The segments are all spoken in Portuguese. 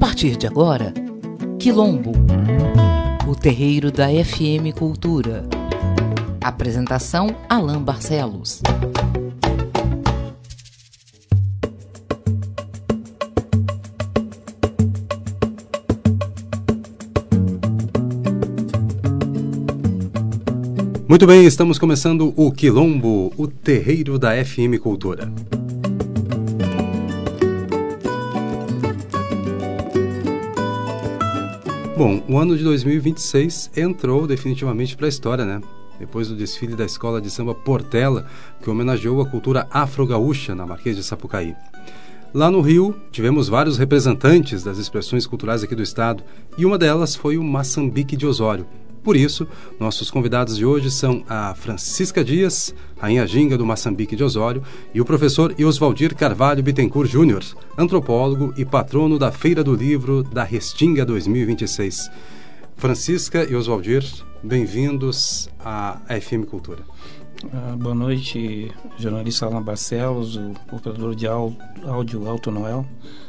partir de agora, Quilombo, o terreiro da FM Cultura. Apresentação: Alain Barcelos. Muito bem, estamos começando o Quilombo, o terreiro da FM Cultura. Bom, o ano de 2026 entrou definitivamente para a história, né? Depois do desfile da Escola de Samba Portela, que homenageou a cultura afro-gaúcha na Marquês de Sapucaí. Lá no Rio, tivemos vários representantes das expressões culturais aqui do estado, e uma delas foi o Maçambique de Osório. Por isso, nossos convidados de hoje são a Francisca Dias, rainha ginga do Maçambique de Osório, e o professor Oswaldir Carvalho Bittencourt Júnior, antropólogo e patrono da Feira do Livro da Restinga 2026. Francisca e Oswaldir, bem-vindos à FM Cultura. Boa noite, jornalista Alain Barcelos, o operador de áudio Alto Noel.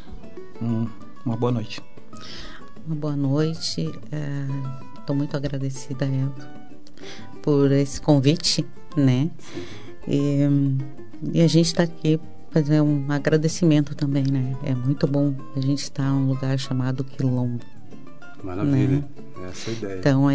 Uma boa noite. Uma boa noite. Estou muito agradecida por esse convite, né? E a gente está aqui para fazer um agradecimento também, né? É muito bom a gente estar num lugar chamado Quilombo. Maravilha, né? Essa é a ideia. Então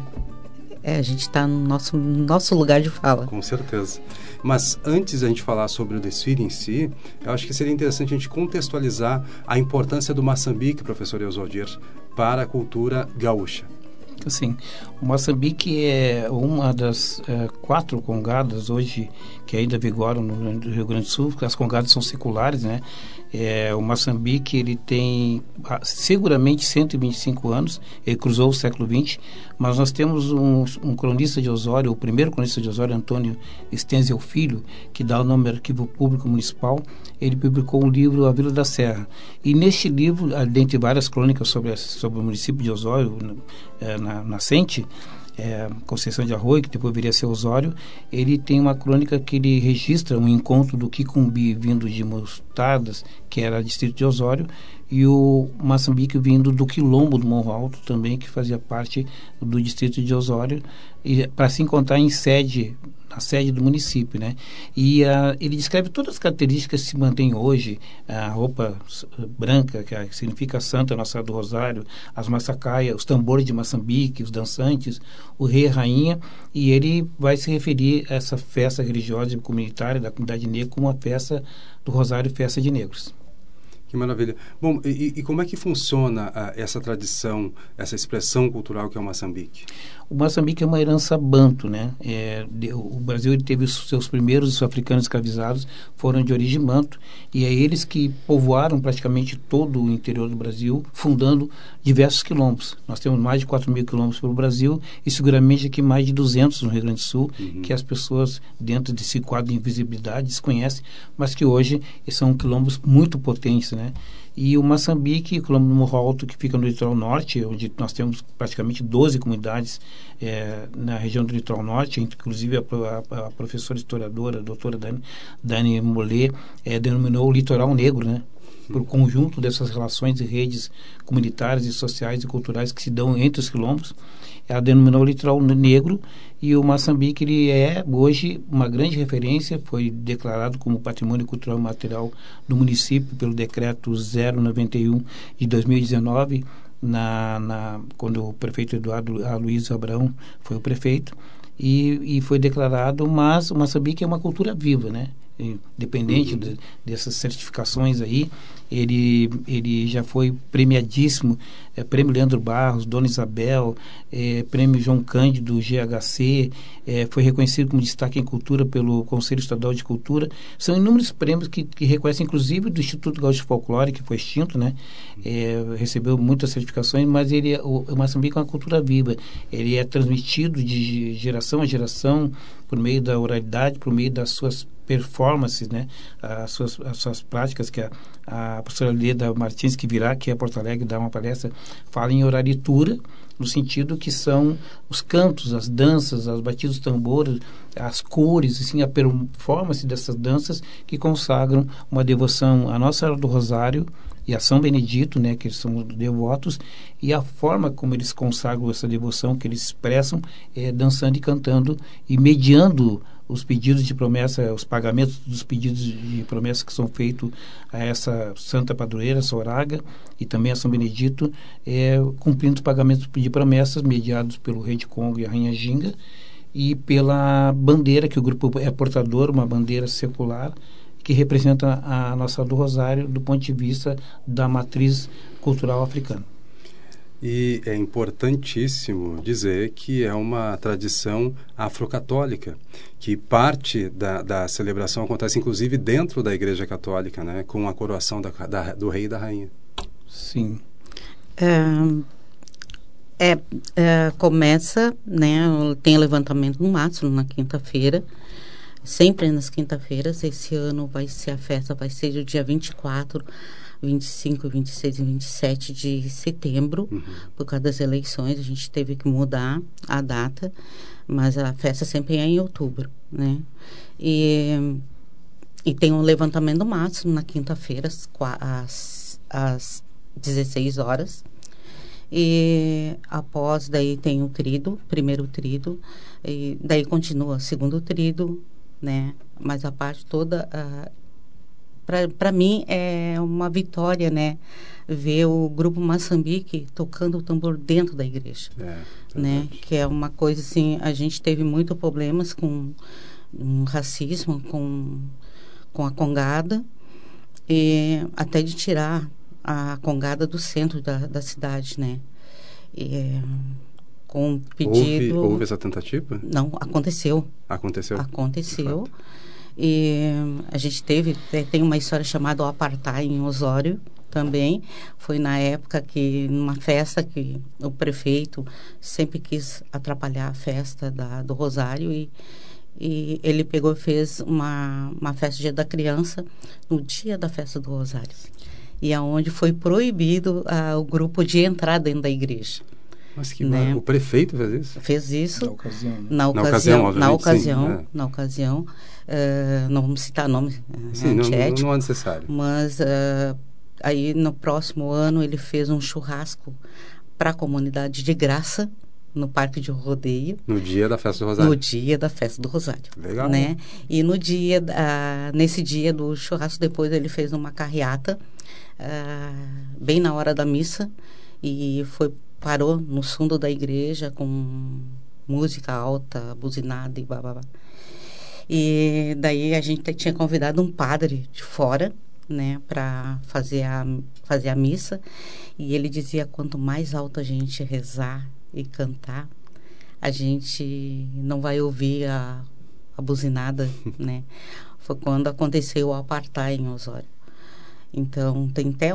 a gente está no nosso lugar de fala. Com certeza. Mas antes de a gente falar sobre o desfile em si, eu acho que seria interessante a gente contextualizar a importância do Maçambique, professor Oswaldir, para a cultura gaúcha. Assim, o Maçambique é uma das 4 congadas hoje que ainda vigoram no Rio Grande do Sul, porque as congadas são seculares, né? O Maçambique, ele tem seguramente 125 anos, ele cruzou o século XX, mas nós temos um cronista de Osório, o primeiro cronista de Osório, Antônio Stenzel Filho, que dá o nome ao Arquivo Público Municipal. Ele publicou um livro, A Vila da Serra, e neste livro, dentre várias crônicas sobre o município de Osório, na nascente, Conceição de Arroio, que depois viria a ser Osório, ele tem uma crônica que ele registra um encontro do Quicumbi vindo de Mostardas, que era distrito de Osório, e o Maçambique vindo do Quilombo do Morro Alto também, que fazia parte do distrito de Osório, e para se encontrar na sede do município, né? E ele descreve todas as características que se mantêm hoje: a roupa branca, que significa Santa Nossa Senhora do Rosário, as massacaias, os tambores de Maçambique, os dançantes, o rei e a rainha, e ele vai se referir a essa festa religiosa e comunitária da comunidade negra como a festa do Rosário e festa de negros. Que maravilha. Bom, e como é que funciona essa tradição, essa expressão cultural que é o Maçambique? O Maçambique é uma herança banto, né? O Brasil, ele teve os seus primeiros africanos escravizados, foram de origem banto, e é eles que povoaram praticamente todo o interior do Brasil, fundando diversos quilombos. Nós temos mais de 4.000 quilombos pelo Brasil, e seguramente aqui mais de 200 no Rio Grande do Sul, que as pessoas, dentro desse quadro de invisibilidade, desconhecem, mas que hoje são quilombos muito potentes, né? E o Maçambique, o Quilombo do Morro Alto, que fica no litoral norte, onde nós temos praticamente 12 comunidades na região do litoral norte, inclusive a professora historiadora, a doutora Dani Mollet, denominou o litoral negro, né? Por conjunto dessas relações e redes comunitárias e sociais e culturais que se dão entre os quilombos. Ela denominou o litoral negro, e o Maçambique, ele é hoje uma grande referência, foi declarado como Patrimônio Cultural e Material do município pelo decreto 091 de 2019, quando o prefeito Eduardo Aloysio Abrão foi o prefeito, e foi declarado. Mas o Maçambique é uma cultura viva, né? Independente dessas certificações aí, ele já foi premiadíssimo, prêmio Leandro Barros, Dona Isabel, prêmio João Cândido, GHC, foi reconhecido como destaque em cultura pelo Conselho Estadual de Cultura. São inúmeros prêmios que reconhecem, inclusive do Instituto Gaúcho de Folclore, que foi extinto, né? Recebeu muitas certificações, mas o Maçambique é uma cultura viva. Ele é transmitido de geração a geração por meio da oralidade, por meio das suas performances, né? As suas práticas, que a professora Leda Martins, que virá aqui a Porto Alegre dar uma palestra, fala em oralitura, no sentido que são os cantos, as danças, os batidos de tambores, as cores, assim, a performance dessas danças que consagram uma devoção à Nossa Senhora do Rosário e a São Benedito, né, que eles são devotos, e a forma como eles consagram essa devoção, que eles expressam, é dançando e cantando e mediando os pedidos de promessa, os pagamentos dos pedidos de promessa que são feitos a essa santa padroeira, Soraga, e também a São Benedito, cumprindo os pagamentos de promessas mediados pelo rei de Congo e a rainha Ginga, e pela bandeira que o grupo é portador, uma bandeira secular, que representa a Nossa Senhora do Rosário do ponto de vista da matriz cultural africana. E é importantíssimo dizer que é uma tradição afrocatólica, que parte da celebração acontece inclusive dentro da Igreja Católica, né, com a coroação do rei e da rainha. Sim. Começa, né, tem o levantamento no máximo na quinta-feira, sempre nas quinta-feiras. Esse ano a festa vai ser do dia 24, 25, 26 e 27 de setembro, por causa das eleições. A gente teve que mudar a data, mas a festa sempre é em outubro, né? E tem um levantamento máximo na quinta-feira, às 16 horas. E após, daí tem o trido, primeiro trido, e daí continua segundo trido, né? Mas a parte toda... Para mim é uma vitória, né, ver o grupo Moçambique tocando o tambor dentro da igreja, né, que é uma coisa assim. A gente teve muitos problemas com racismo, com a congada, e até de tirar a congada do centro da cidade, né, com pedido... Houve essa tentativa? Não, aconteceu. Aconteceu. E a gente tem uma história chamada o Apartheid em Osório também. Foi na época que, numa festa, que o prefeito sempre quis atrapalhar a festa do Rosário, e ele pegou e fez uma festa Dia da Criança no dia da festa do Rosário, e aonde foi proibido o grupo de entrar dentro da igreja. Mas que né? O prefeito fez isso? Fez isso. Na ocasião, né? Na ocasião, não vamos citar nome, sim, não é necessário. Mas aí no próximo ano ele fez um churrasco para a comunidade de graça no Parque de Rodeio. No dia da Festa do Rosário. No dia da Festa do Rosário. Legal. Né? E nesse dia do churrasco, depois ele fez uma carreata bem na hora da missa, e parou no fundo da igreja com música alta, buzinada e babá. E daí a gente tinha convidado um padre de fora, né, para fazer a missa, e ele dizia: quanto mais alto a gente rezar e cantar, a gente não vai ouvir a buzinada, né? Foi quando aconteceu o Apartheid em Osório. Então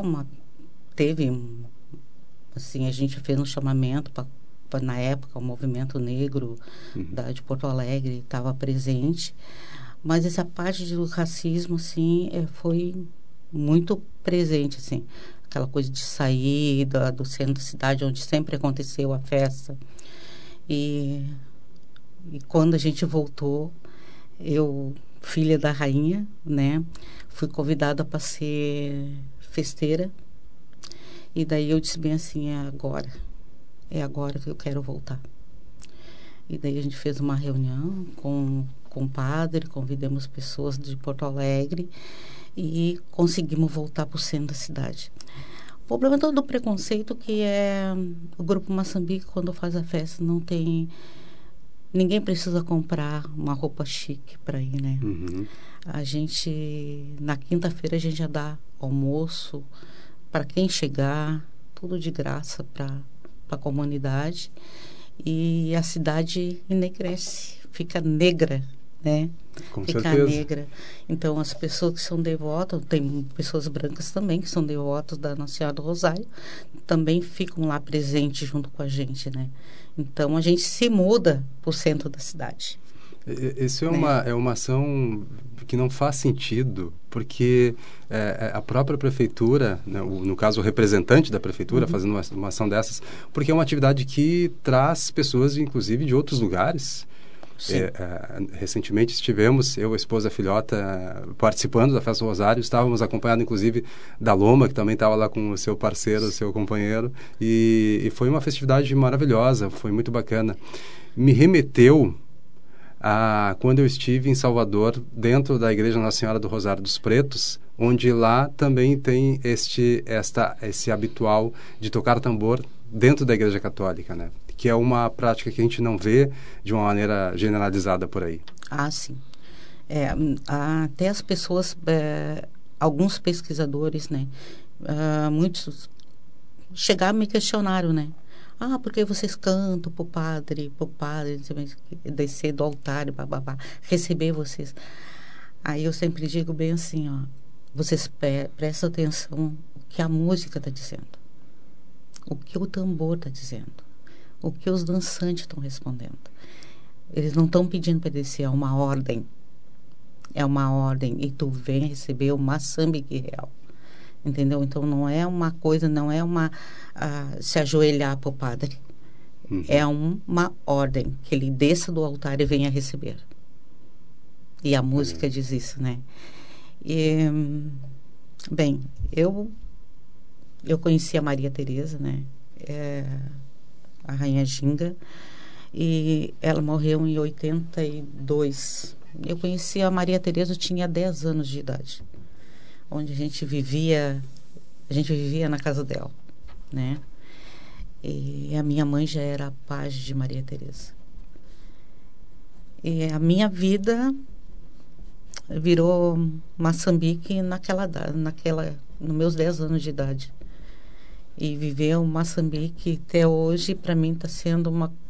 assim, a gente fez um chamamento na época, o movimento negro de Porto Alegre estava presente, mas essa parte do racismo, assim, foi muito presente, assim, aquela coisa de sair do centro da cidade, onde sempre aconteceu a festa, e quando a gente voltou, eu, filha da rainha, né, fui convidada para ser festeira. E daí eu disse bem assim: é agora que eu quero voltar. E daí a gente fez uma reunião com o padre, convidamos pessoas de Porto Alegre e conseguimos voltar para o centro da cidade. O problema todo do preconceito que é o grupo Moçambique, quando faz a festa, não tem... Ninguém precisa comprar uma roupa chique para ir, né? A gente, na quinta-feira, a gente já dá almoço para quem chegar, tudo de graça para a comunidade, e a cidade enegrece, fica negra, né? Com fica certeza. Negra. Então, as pessoas que são devotas, tem pessoas brancas também que são devotas da Nossa Senhora do Rosário, também ficam lá presentes junto com a gente, né? Então, a gente se muda para o centro da cidade. Isso é uma ação que não faz sentido, porque a própria prefeitura, né, no caso o representante da prefeitura fazendo uma ação dessas, porque é uma atividade que traz pessoas, inclusive, de outros lugares, Recentemente estivemos, eu, a esposa, a filhota, participando da Festa do Rosário, estávamos acompanhados inclusive da Loma, que também estava lá com o seu parceiro, o seu companheiro, e foi uma festividade maravilhosa, foi muito bacana. Me remeteu a quando eu estive em Salvador, dentro da Igreja Nossa Senhora do Rosário dos Pretos, onde lá também tem esse habitual de tocar tambor dentro da Igreja Católica, né? Que é uma prática que a gente não vê de uma maneira generalizada por aí. Ah, sim. Até as pessoas, alguns pesquisadores, né? Muitos chegaram e me questionaram, né? Ah, porque vocês cantam pro padre, descer do altar, bababá, receber vocês. Aí eu sempre digo bem assim, ó, vocês prestem atenção o que a música está dizendo, o que o tambor está dizendo, o que os dançantes estão respondendo. Eles não estão pedindo para descer, é uma ordem. É uma ordem, e tu vem receber o Moçambique real. Entendeu? Então, não é uma coisa, não é se ajoelhar para o padre. É uma ordem, que ele desça do altar e venha receber. E a música diz isso, né? E, bem, eu conheci a Maria Teresa, né? A Rainha Ginga, e ela morreu em 82. Eu conheci a Maria Teresa, eu tinha 10 anos de idade, onde a gente vivia na casa dela, né? E a minha mãe já era a pajem de Maria Teresa. E a minha vida virou Moçambique nos meus 10 anos de idade. E viver o Moçambique até hoje, para mim, está sendo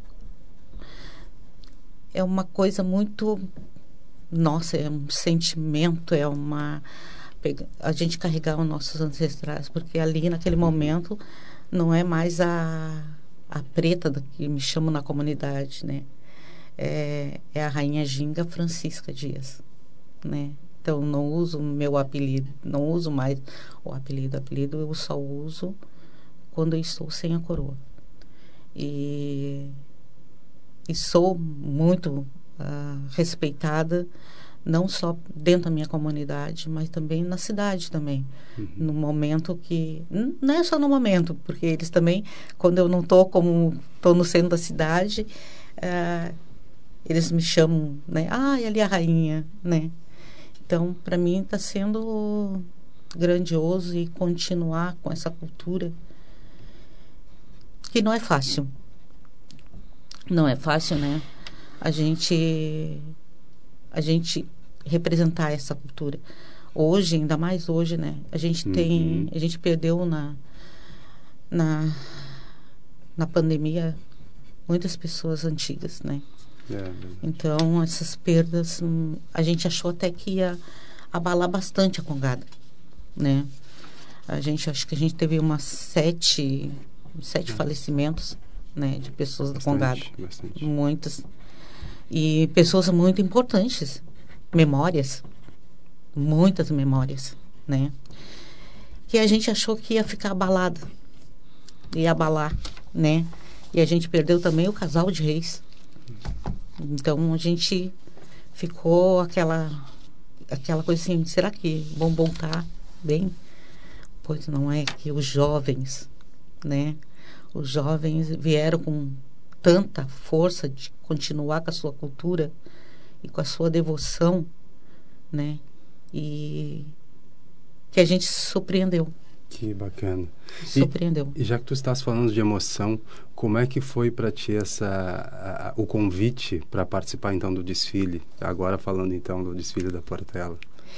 uma coisa muito... Nossa, é um sentimento, a gente carregar os nossos ancestrais, porque ali, naquele momento, não é mais a preta que me chamo na comunidade, né? É a Rainha Ginga Francisca Dias, né? Então, não uso o meu apelido, não uso mais o apelido eu só uso quando eu estou sem a coroa. E sou muito respeitada, não só dentro da minha comunidade, mas também na cidade também. No momento que... Não é só no momento, porque eles também, quando eu não estou no centro da cidade, eles me chamam, né? Ah, e ali a rainha, né? Então, para mim, está sendo grandioso e continuar com essa cultura, que não é fácil. Não é fácil, né? A gente representar essa cultura. Hoje, ainda mais hoje, né? A gente perdeu na pandemia muitas pessoas antigas, né? Então, essas perdas, a gente achou até que ia abalar bastante a Congada, né? Acho que a gente teve umas 7 falecimentos, né? De pessoas da Congada. Bastante. Muitas. E pessoas muito importantes, muitas memórias, né? Que a gente achou que ia ficar abalada, ia abalar, né? E a gente perdeu também o casal de reis. Então, a gente ficou aquela coisa assim, será que vão voltar bem? Pois não é, que os jovens, né? Os jovens vieram com tanta força de continuar com a sua cultura e com a sua devoção, né? E que a gente se surpreendeu. Que bacana. Surpreendeu. E já que tu estás falando de emoção, como é que foi para ti o convite para participar então do desfile? Agora falando então do desfile da Portela.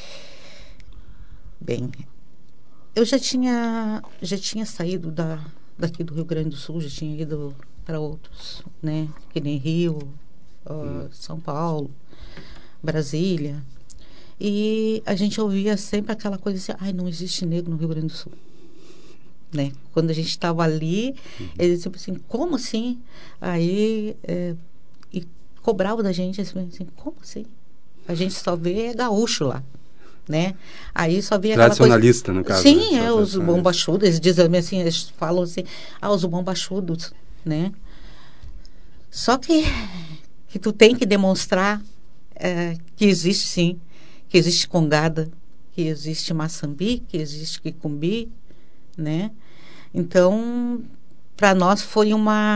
Bem, eu já tinha saído daqui do Rio Grande do Sul, já tinha ido para outros, né? Que nem Rio, São Paulo, Brasília. E a gente ouvia sempre aquela coisa assim, ai, não existe negro no Rio Grande do Sul, né? Quando a gente estava ali, eles diziam assim, como assim? Aí, e cobravam da gente assim, como assim? A gente só vê gaúcho lá, né? Aí só via aquela coisa... Tradicionalista, no caso. Sim, né? Os bombachudos, eles dizem assim, eles falam assim, os bombachudos, né? Só que que tu tem que demonstrar que existe sim, que existe congada, que existe maçambi, que existe quicumbi, né? Então, para nós foi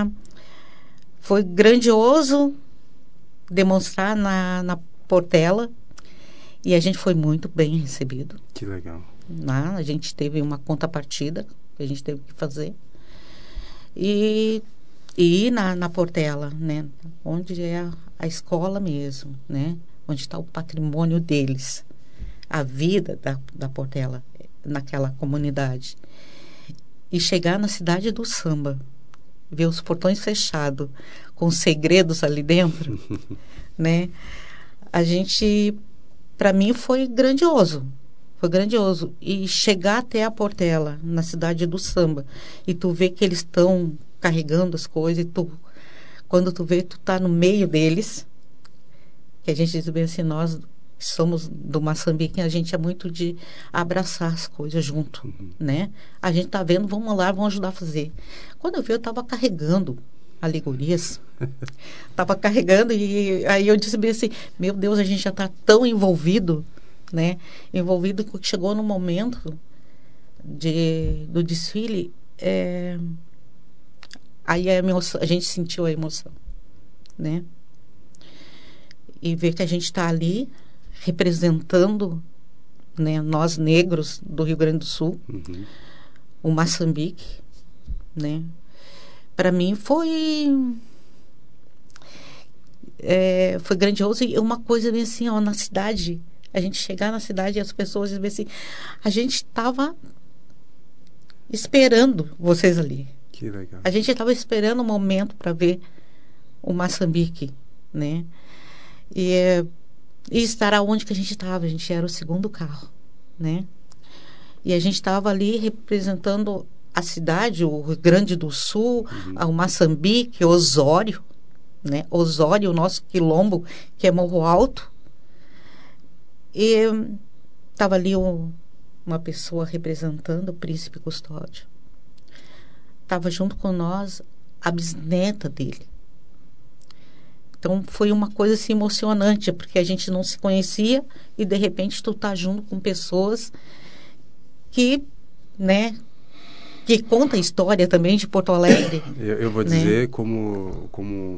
grandioso demonstrar na Portela, e a gente foi muito bem recebido. Que legal. A gente teve uma contrapartida que a gente teve que fazer. E na Portela, né? Onde é a escola mesmo, né? Onde está o patrimônio deles, a vida da Portela naquela comunidade. E chegar na cidade do samba, ver os portões fechados, com segredos ali dentro, né? A gente, para mim, foi grandioso. Foi grandioso. E chegar até a Portela, na cidade do samba, e tu vê que eles estão carregando as coisas, e quando tu vê, tu tá no meio deles, que a gente diz bem assim, nós somos do Moçambique, a gente é muito de abraçar as coisas junto, né? A gente tá vendo, vamos lá, vamos ajudar a fazer. Quando eu vi, eu tava carregando alegorias, tava carregando, e aí eu disse bem assim, meu Deus, a gente já tá tão envolvido, né? Envolvido que chegou no momento do desfile, aí a gente sentiu a emoção, né? E ver que a gente está ali representando, né, nós negros do Rio Grande do Sul, o Moçambique, né? Para mim foi grandioso, e uma coisa bem assim, ó, na cidade, a gente chegar na cidade e as pessoas dizem assim, a gente estava esperando vocês ali. Que legal. A gente estava esperando o momento para ver o Moçambique, né? E estar aonde que a gente estava. A gente era o segundo carro, né? E a gente estava ali representando a cidade, o Rio Grande do Sul, o Moçambique, Osório, né? Osório, o nosso quilombo, que é Morro Alto. E estava ali uma pessoa representando o Príncipe Custódio. Estava junto com nós a bisneta dele. Então, foi uma coisa assim, emocionante, porque a gente não se conhecia e, de repente, tu tá junto com pessoas que, né, que conta a história também de Porto Alegre. Eu vou dizer, como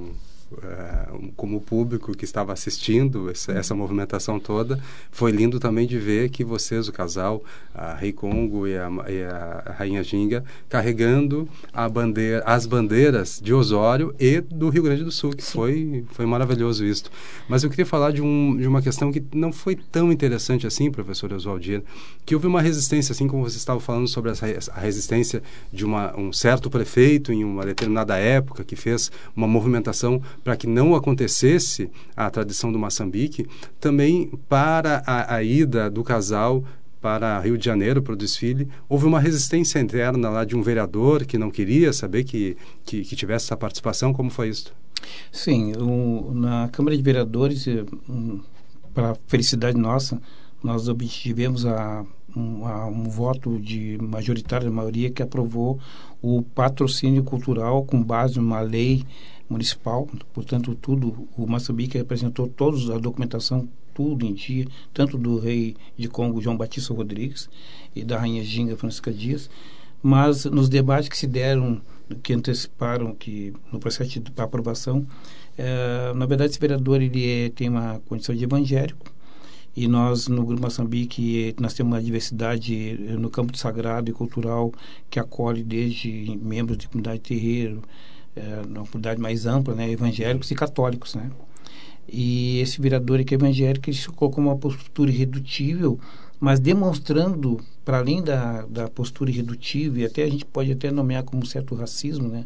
o público que estava assistindo essa movimentação toda, foi lindo também de ver que vocês, o casal, a Rei Congo e a Rainha Ginga, carregando as bandeiras de Osório e do Rio Grande do Sul, que foi maravilhoso isso. Mas eu queria falar de uma questão que não foi tão interessante assim, professor Oswaldir, que houve uma resistência, assim como você estava falando sobre a resistência de um certo prefeito em uma determinada época que fez uma movimentação para que não acontecesse a tradição do Moçambique, também para a ida do casal para Rio de Janeiro, para o desfile, houve uma resistência interna lá de um vereador que não queria saber que tivesse essa participação. Como foi isso? Sim, na Câmara de Vereadores, para felicidade nossa, nós obtivemos um voto de majoritária maioria que aprovou o patrocínio cultural com base numa lei municipal. Portanto, o Moçambique representou toda a documentação, tudo em dia, tanto do rei de Congo, João Batista Rodrigues, e da rainha Ginga, Francisca Dias, mas nos debates que se deram, que anteciparam no processo de aprovação, na verdade, esse vereador ele tem uma condição de evangélico, e nós, no Grupo Moçambique, nós temos uma diversidade no campo sagrado e cultural que acolhe desde membros de comunidade terreiro, uma comunidade mais ampla, né, evangélicos e católicos, né? E esse vereador que é evangélico, ele se colocou uma postura irredutível, mas demonstrando, para além da postura irredutível, e até a gente pode até nomear como certo racismo, né,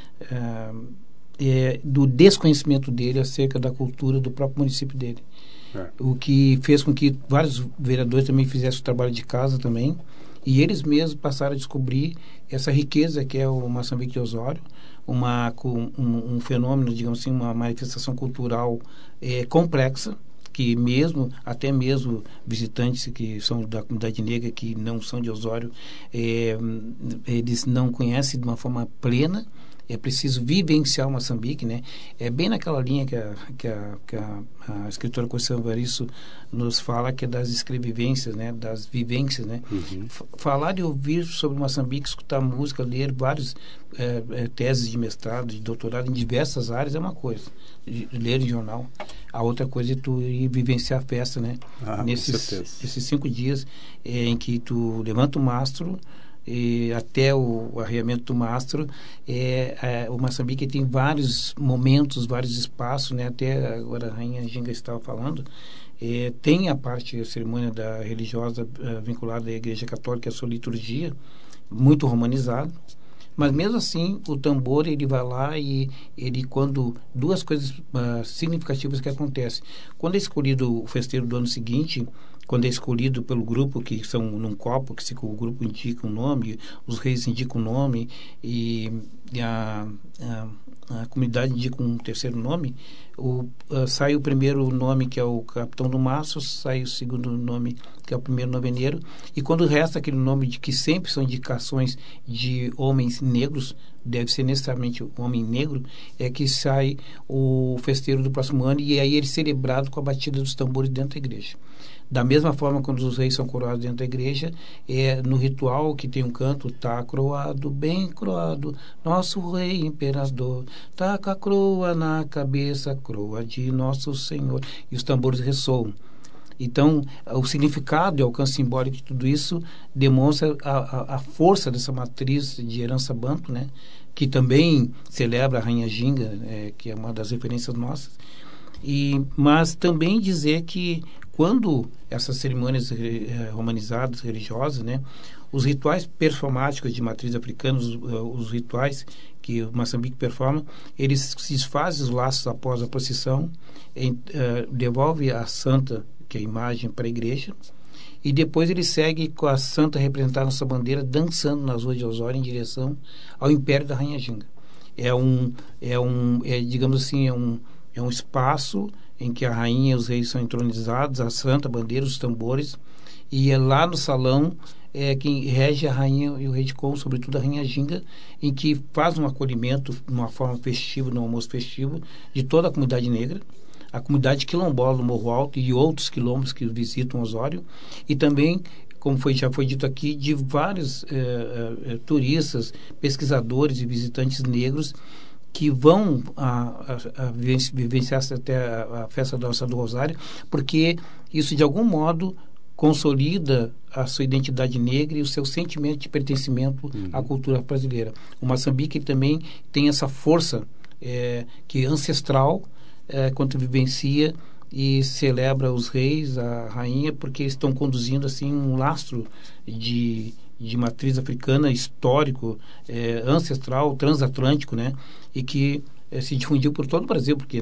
do desconhecimento dele acerca da cultura do próprio município dele. O que fez com que vários vereadores também fizessem o trabalho de casa também, e eles mesmos passaram a descobrir essa riqueza que é o Moçambique de Osório, um fenômeno, digamos assim, uma manifestação cultural complexa, que até mesmo visitantes que são da comunidade negra, que não são de Osório, eles não conhecem de uma forma plena, é preciso vivenciar o Moçambique, né? É bem naquela linha que a escritora Conceição Evaristo nos fala, que é das escrevivências, né? Das vivências, né? Falar e ouvir sobre Moçambique, escutar música, ler vários teses de mestrado, de doutorado em diversas áreas é uma coisa. Ler em jornal. A outra coisa é tu ir vivenciar a festa, né? Esses 5 dias em que tu levanta o mastro e até o arreamento do mastro, o Moçambique tem vários momentos, vários espaços, né? Até agora a Rainha Ginga estava falando, tem a parte, a cerimônia religiosa vinculada à Igreja Católica, a sua liturgia, muito romanizado. Mas mesmo assim, o tambor, ele vai lá e quando duas coisas significativas que acontecem. Quando é escolhido o festeiro do ano seguinte, quando é escolhido pelo grupo, que são num copo, que o grupo indica um nome, os reis indicam um nome e a comunidade indica um terceiro nome, sai o primeiro nome, que é o capitão do mastro, sai o segundo nome, que é o primeiro noveneiro, e quando resta aquele nome de que sempre são indicações de homens negros, deve ser necessariamente um homem negro, é que sai o festeiro do próximo ano, e aí ele é celebrado com a batida dos tambores dentro da igreja. Da mesma forma, quando os reis são coroados dentro da igreja, no ritual que tem um canto, tá croado, bem croado, nosso rei imperador, tá com a coroa na cabeça, coroa de nosso Senhor, e os tambores ressoam. Então, o significado e o alcance simbólico de tudo isso demonstra a força dessa matriz de herança banto, né? Que também celebra a Rainha Ginga, que é uma das referências nossas. Mas também dizer que quando essas cerimônias romanizadas, religiosas, né, os rituais performáticos de matriz africana, os rituais que o Moçambique performa, eles se desfazem os laços após a procissão, devolve a santa, que é a imagem, para a igreja, e depois ele segue com a santa representada na sua bandeira, dançando nas ruas de Osório em direção ao Império da Rainha Ginga. Digamos assim, é um espaço em que a rainha e os reis são entronizados, a santa, a bandeira, os tambores, e é lá no salão quem rege a rainha e o rei de Congo, sobretudo a Rainha Ginga, em que faz um acolhimento de uma forma festiva, no almoço festivo, de toda a comunidade negra, a comunidade quilombola do Morro Alto e outros quilombos que visitam Osório, e também, como já foi dito aqui, de vários turistas, pesquisadores e visitantes negros que vão vivenciar até a festa da Nossa do Rosário, porque isso, de algum modo, consolida a sua identidade negra e o seu sentimento de pertencimento à cultura brasileira. O Moçambique também tem essa força que é ancestral, quando vivencia e celebra os reis, a rainha, porque estão conduzindo assim um lastro de matriz africana histórico, ancestral, transatlântico, né? E que se difundiu por todo o Brasil, porque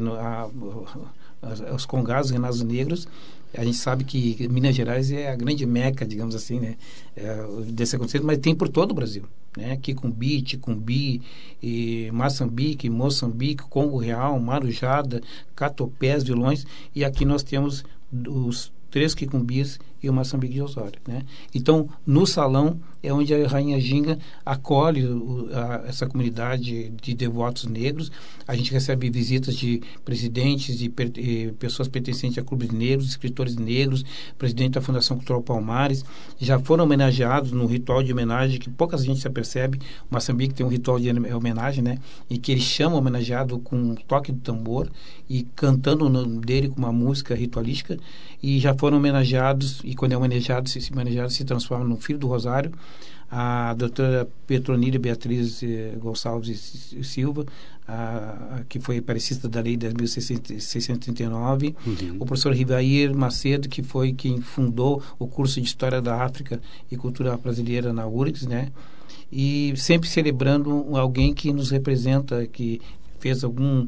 os congados, os reinados negros, a gente sabe que Minas Gerais é a grande meca, digamos assim, né? Desse acontecimento, mas tem por todo o Brasil, né? Quicumbi, Ticumbi, Moçambique, Congo Real, Marujada, Catopés, Vilões, e aqui nós temos os 3 quicumbis e o Moçambique de Osório, né? Então, no salão é onde a Rainha Ginga acolhe essa comunidade de devotos negros. A gente recebe visitas de presidentes e pessoas pertencentes a clubes negros, escritores negros, presidente da Fundação Cultural Palmares. Já foram homenageados no ritual de homenagem, que pouca gente se apercebe. O Moçambique tem um ritual de homenagem, né? E que ele chama o homenageado com um toque do tambor e cantando o nome dele com uma música ritualística. E já foram homenageados, e quando é homenageado se transforma no Filho do Rosário, a doutora Petronila Beatriz Gonçalves Silva, que foi parecista da Lei 10.639, o professor Rivair Macedo, que foi quem fundou o curso de História da África e Cultura Brasileira na URGS, né? E sempre celebrando alguém que nos representa, que fez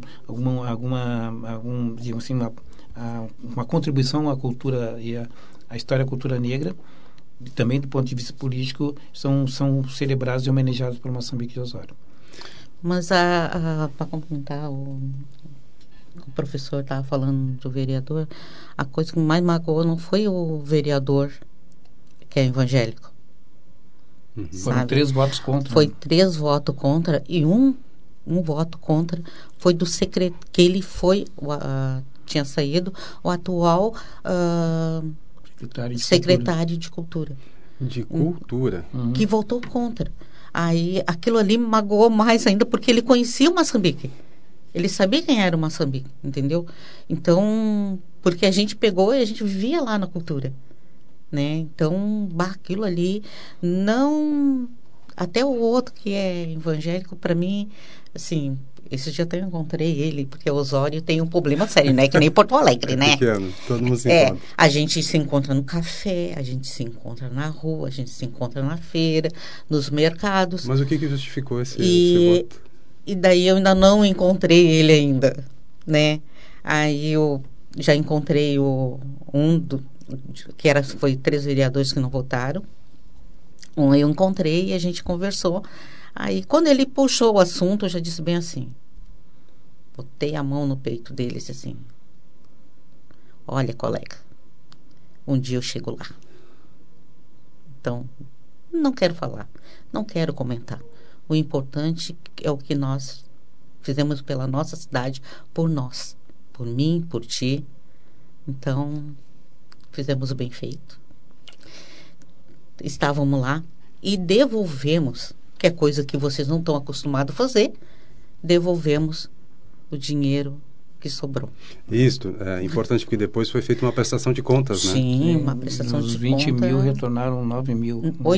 digamos assim, uma contribuição à cultura e à história, à cultura negra, também do ponto de vista político, são celebrados e homenageados por Moçambique de Osório. Mas para complementar, o professor estava falando do vereador, a coisa que mais magoou não foi o vereador que é evangélico. Foram 3 votos contra. Foi 3 votos contra e um um voto contra, foi do que ele foi, tinha saído o atual secretário de Cultura. De Cultura. Que votou contra. Aí aquilo ali me magoou mais ainda, porque ele conhecia o Moçambique. Ele sabia quem era o Moçambique, entendeu? Então, porque a gente pegou e a gente vivia lá na cultura, né? Então, aquilo ali, não... Até o outro que é evangélico, para mim, assim, esse dia até eu encontrei ele, porque o Osório tem um problema sério, né? Que nem Porto Alegre, né? Pequeno, todo mundo se encontra. A gente se encontra no café, a gente se encontra na rua, a gente se encontra na feira, nos mercados. Mas o que justificou esse voto? E daí eu ainda não encontrei ele ainda, né? Aí eu já encontrei foi 3 vereadores que não votaram. Eu encontrei e a gente conversou. Aí, quando ele puxou o assunto, eu já disse bem assim. Botei a mão no peito dele e disse assim: olha, colega, um dia eu chego lá. Então, não quero falar, não quero comentar. O importante é o que nós fizemos pela nossa cidade, por nós, por mim, por ti. Então, fizemos o bem feito. Estávamos lá e devolvemos, que é coisa que vocês não estão acostumados a fazer, devolvemos o dinheiro que sobrou. Isso, é importante, porque depois foi feita uma prestação de contas, né? Sim, uma prestação de contas. Dos 20 mil retornaram 9 mil.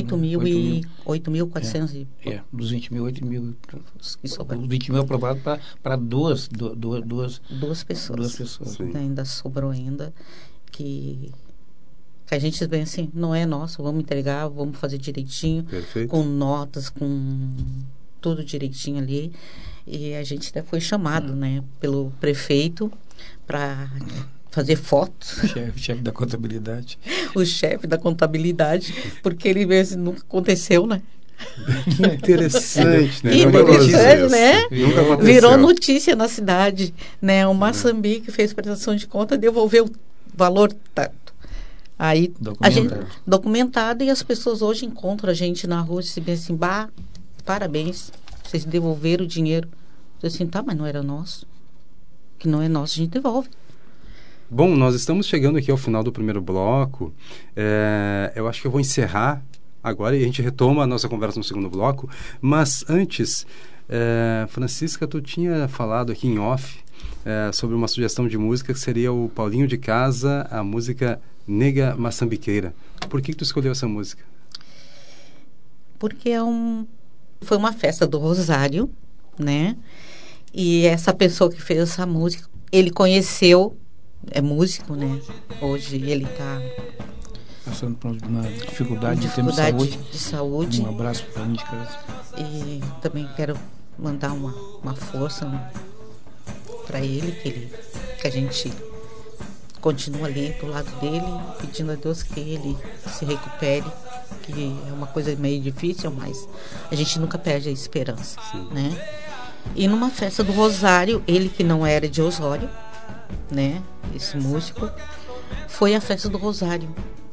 8.400 dos 20 mil, 8 mil. Que sobrou. Os 20 mil aprovados para duas pessoas. Sim. Ainda sobrou ainda, que a gente diz bem assim, não é nosso, vamos entregar, vamos fazer direitinho. Perfeito. Com notas, com tudo direitinho ali. E a gente até foi chamado, né, pelo prefeito para fazer fotos. Chefe da contabilidade. O chefe da contabilidade, porque ele mesmo nunca aconteceu, né? Que interessante, né? Que interessante, né? Nunca aconteceu. Virou notícia na cidade, né? O Moçambique fez prestação de conta, devolveu o valor tanto. Aí documentado, e as pessoas hoje encontram a gente na rua e dizem assim, parabéns, vocês devolveram o dinheiro. Eu assim, tá, mas não era nosso. Que não é nosso, a gente devolve. Bom, nós estamos chegando aqui ao final do primeiro bloco. Eu acho que eu vou encerrar agora e a gente retoma a nossa conversa no segundo bloco. Mas antes, Francisca, tu tinha falado aqui em off sobre uma sugestão de música que seria o Paulinho de Casa, a música Nega Moçambiqueira. Por que tu escolheu essa música? Porque foi uma festa do Rosário, né? E essa pessoa que fez essa música, ele conheceu, é músico, né? Hoje ele está passando por uma dificuldade de saúde. Um abraço para mim de casa. E também quero mandar uma força para ele, que a gente continua ali do lado dele, pedindo a Deus que ele se recupere, que é uma coisa meio difícil, mas a gente nunca perde a esperança, né? E numa festa do Rosário, ele que não era de Osório, né? Esse músico, foi a festa do Rosário.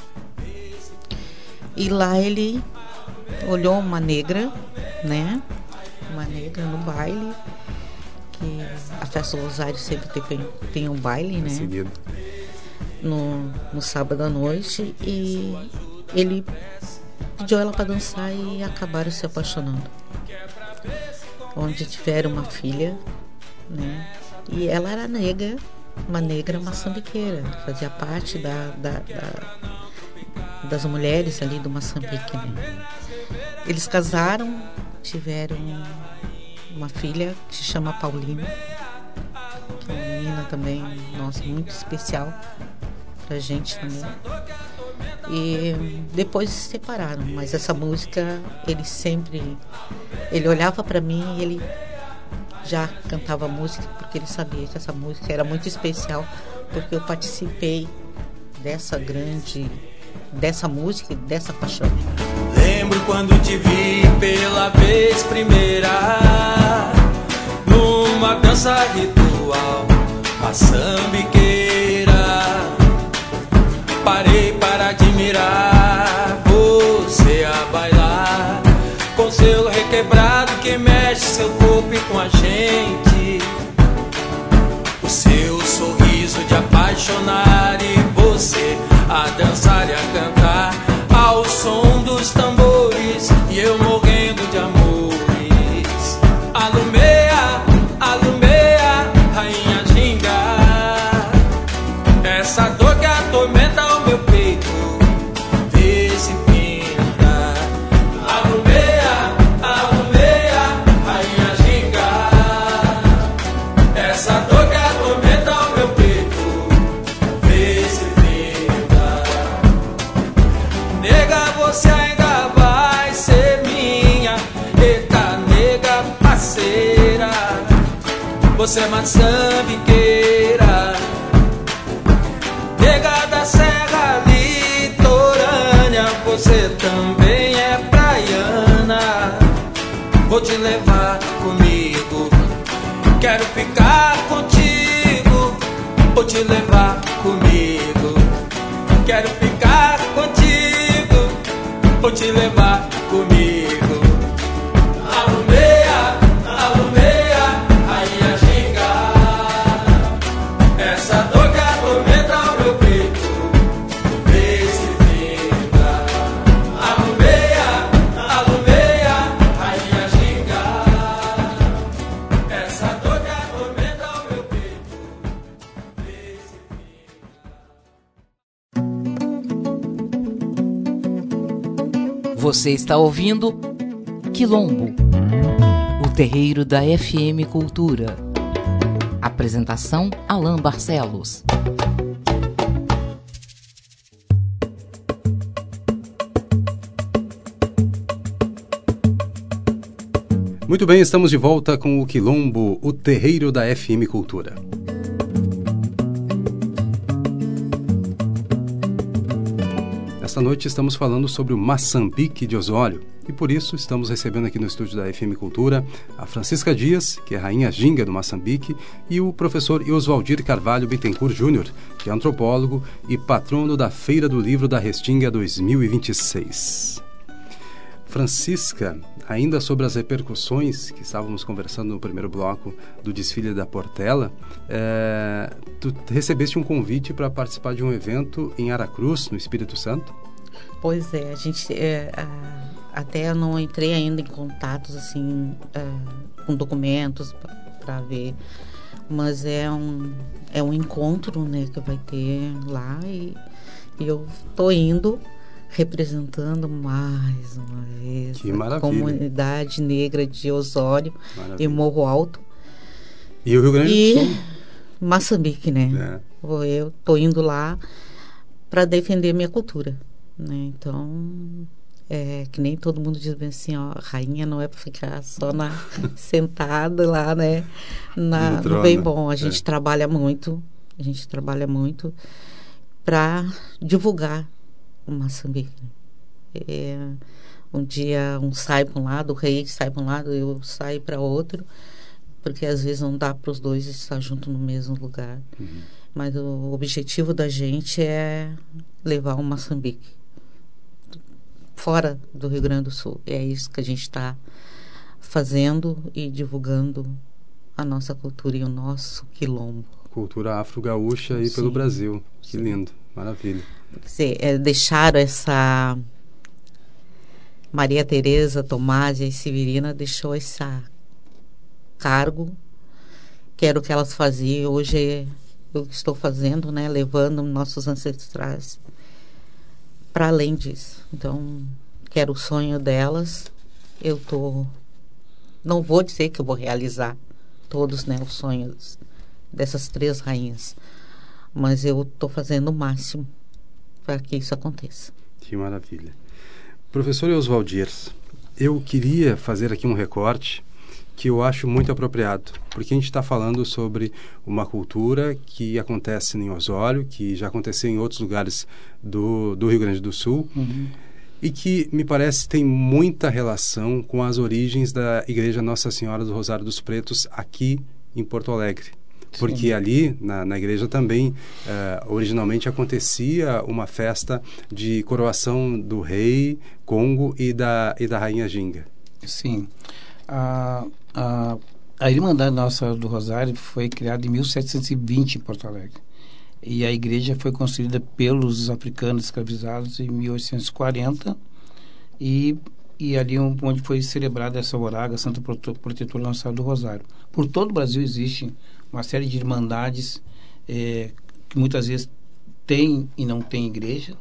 E lá ele olhou uma negra, né? Uma negra no baile, que a festa do Rosário sempre tem um baile, né? Seguido. No sábado à noite, e ele pediu ela para dançar e acabaram se apaixonando. Onde tiveram uma filha, né? E ela era negra, uma negra moçambiqueira, fazia parte das mulheres ali do Moçambique, né? Eles casaram, tiveram uma filha que se chama Paulina, que é uma menina também, nossa, muito especial pra gente também. E depois se separaram, mas essa música ele olhava para mim e ele já cantava música, porque ele sabia que essa música era muito especial, porque eu participei dessa música e dessa paixão. Lembro quando te vi pela vez primeira, numa dança ritual moçambiqueira. Parei para admirar você a bailar, com seu requebrado que mexe seu corpo e com a gente. apaixonar e você a dançar e a cantar ao som dos tambores e eu morrendo de amores. Alumeia, alumeia, rainha ginga, essa dor que atormenta o meu peito, vê se pinta. Alumeia, alumeia, rainha ginga, essa dor que atormenta o meu peito, vê se pinta. Nega, você ainda vai ser minha, eita nega parceira, você é moçambiqueira, nega da serra litorânea, você também é praiana. Vou te levar comigo, quero ficar contigo. Vou te levar comigo, quero ficar contigo. Vou te levar comigo. Alumeia, alumeia, rainha ginga, essa dor que atormenta o meu peito, vê se finda. Alumeia, alumeia, rainha ginga, essa dor que atormenta o meu peito, vê se finda. Você está ouvindo Quilombo, o terreiro da FM Cultura. Apresentação Alain Barcelos. Muito bem, estamos de volta com o Quilombo, o terreiro da FM Cultura. Esta noite estamos falando sobre o Moçambique de Osório e por isso estamos recebendo aqui no estúdio da FM Cultura a Francisca Dias, que é rainha ginga do Moçambique, e o professor Oswaldir Carvalho Bittencourt Júnior, que é antropólogo e patrono da Feira do Livro da Restinga 2026. Francisca, ainda sobre as repercussões que estávamos conversando no primeiro bloco do desfile da Portela, tu recebeste um convite para participar de um evento em Aracruz, no Espírito Santo? Pois é, a gente até não entrei ainda em contatos assim com documentos para ver, mas é um encontro, né, que vai ter lá e eu tô indo representando mais uma vez a comunidade negra de Osório e Morro Alto e o Rio Grande do Sul, Moçambique, né? Eu tô indo lá para defender minha cultura, né? Então que nem todo mundo diz bem assim, ó, rainha não é para ficar só sentada lá, né? No bem bom, a gente trabalha muito para divulgar o Moçambique. Um dia um sai para um lado, o rei sai para um lado, eu saio para outro, porque às vezes não dá para os dois estar juntos no mesmo lugar. Mas o objetivo da gente é levar o Moçambique fora do Rio Grande do Sul. É isso que a gente está fazendo e divulgando a nossa cultura e o nosso quilombo. Cultura afro-gaúcha aí pelo Brasil. Que lindo, maravilha. Quer dizer, deixaram essa Maria Tereza Tomásia e Severina deixou esse cargo, que era o que elas faziam. Hoje eu estou fazendo, né, levando nossos ancestrais para além disso. Então, que era o sonho delas, não vou dizer que eu vou realizar todos, né, os sonhos dessas 3 rainhas, mas eu estou fazendo o máximo para que isso aconteça. Que maravilha. Professor Oswaldir, eu queria fazer aqui um recorte que eu acho muito apropriado, porque a gente está falando sobre uma cultura que acontece em Osório, que já aconteceu em outros lugares do Rio Grande do Sul, e que me parece tem muita relação com as origens da Igreja Nossa Senhora do Rosário dos Pretos aqui em Porto Alegre. Porque ali, na igreja também, originalmente acontecia uma festa de coroação do rei Congo e da rainha Ginga. Sim. A Irmandade Nossa do Rosário foi criada em 1720 em Porto Alegre. E a igreja foi construída pelos africanos escravizados em 1840 e ali onde foi celebrada essa oraga, Santa Protetora Nossa Senhora do Rosário. Por todo o Brasil existe uma série de irmandades que muitas vezes tem e não tem igreja,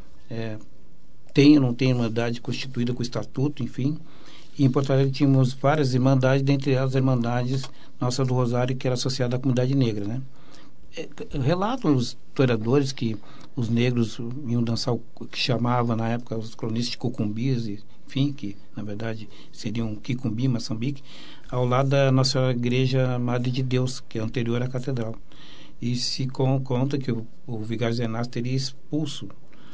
tem ou não tem irmandade constituída com estatuto, enfim. E em Porto Alegre tínhamos várias irmandades, dentre elas a Irmandade Nossa do Rosário, que era associada à comunidade negra, né? Relatam os historiadores que os negros iam dançar o que chamava na época os cronistas de cocumbis, enfim, que na verdade seriam Quicumbi, Moçambique, ao lado da nossa igreja Madre de Deus, que é anterior à catedral. E se conta que o vigário Zenato teria expulso